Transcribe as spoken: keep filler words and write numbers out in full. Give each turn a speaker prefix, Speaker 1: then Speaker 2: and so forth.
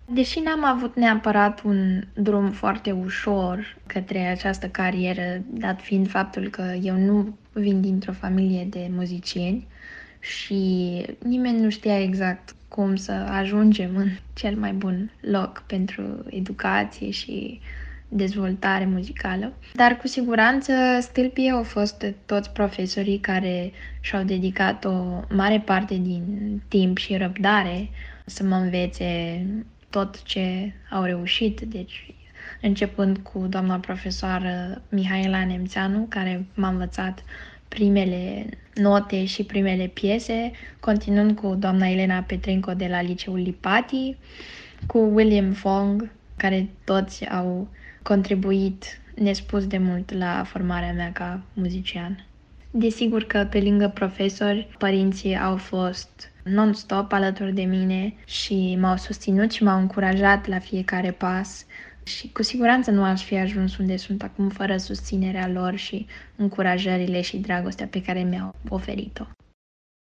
Speaker 1: Deși n-am avut neapărat un drum foarte ușor către această carieră, dat fiind faptul că eu nu vin dintr-o familie de muzicieni și nimeni nu știa exact cum să ajungem în cel mai bun loc pentru educație și dezvoltare muzicală. Dar cu siguranță stâlpii au fost toți profesorii care și-au dedicat o mare parte din timp și răbdare să mă învețe tot ce au reușit. Deci, începând cu doamna profesoară Mihaela Nemțeanu, care m-a învățat primele note și primele piese, continuând cu doamna Elena Petrenco de la Liceul Lipati, cu William Fong, care toți au contribuit nespus de mult la formarea mea ca muzician. Desigur că pe lângă profesori, părinții au fost non-stop alături de mine și m-au susținut și m-au încurajat la fiecare pas și cu siguranță nu aș fi ajuns unde sunt acum fără susținerea lor și încurajările și dragostea pe care mi-au oferit-o.